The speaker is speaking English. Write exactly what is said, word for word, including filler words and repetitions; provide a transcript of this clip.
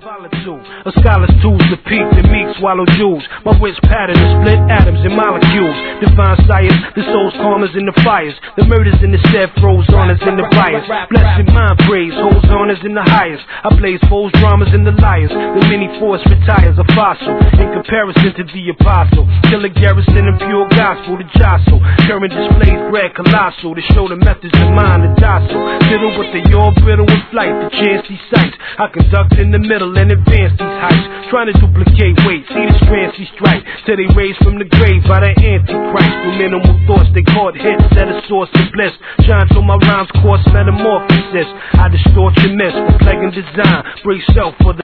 volatile. A scholar's tools to peak the meek swallow jewels. My wit's pattern is split atoms and molecules. Divine science, the soul's karmas in the fires. The murders in the stead froze honors in the bias. Blessed mind praise, holds honors in the highest. I blaze foes, dramas in the liars. The mini force retires a fossil in comparison to the apostle. Kill a garrison and pure gospel to jostle. Current displays bread colossal to show the methods of mind the docile. Fiddle with the yaw brittle in flight, the chance he sights. I conduct in the middle and advance these heights. Trying to duplicate weight, see the strands he strike. Till they raise from the grave by the antichrist. Through minimal thoughts they caught hits at a source of bliss. Shine till my rhymes course metamorphosis. I distort your miss for plague and design. Brace self for the